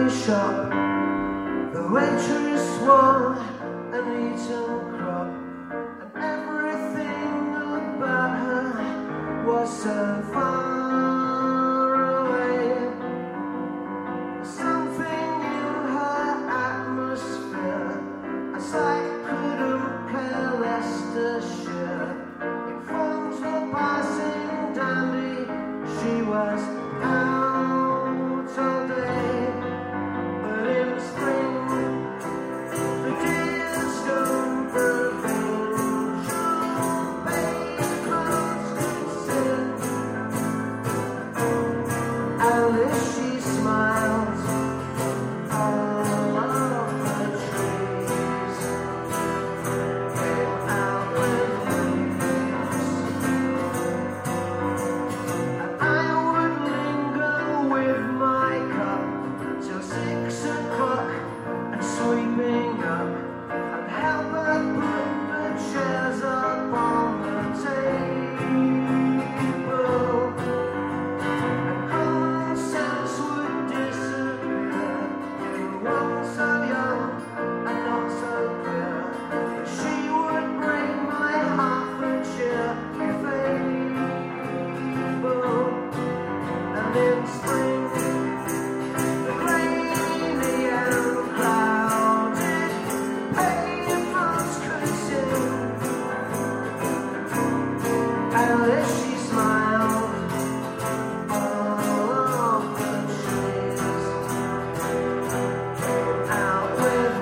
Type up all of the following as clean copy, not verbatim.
shop. The waitress wore an eaten crop, and everything about her was so far away. Something in her atmosphere, as I couldn't care less to share. Informed the passing dandy, she was out all day. But in spring, the deers don't perfume. Baby clothes could sit, and if she smiles, all of the trees came out with leaves. And I would linger with my cup till 6 o'clock, and sweeping up, and help her put the chairs up on the table. And common sense would disappear in one so young and not so clear. But she would break my heart for cheer if able. And in spring, the rainy and clouded pavements could sing, and if she smiled, all of the trees came out with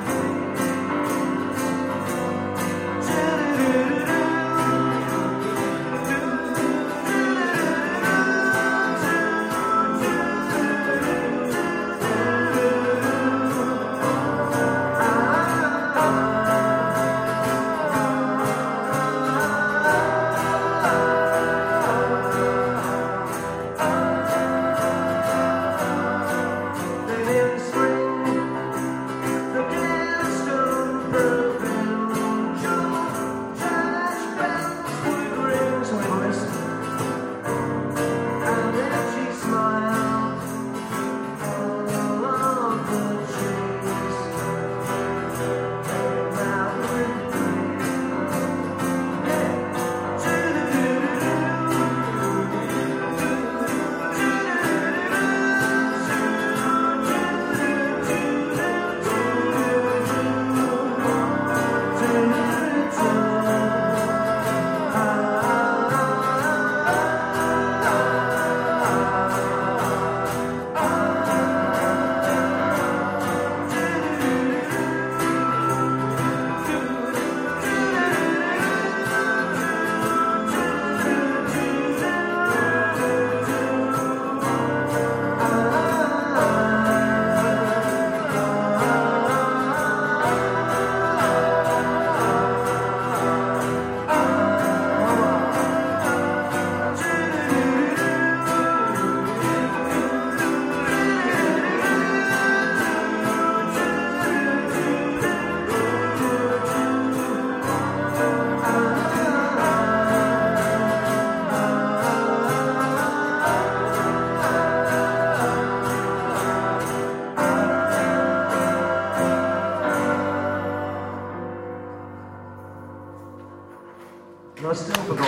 No, still forgot.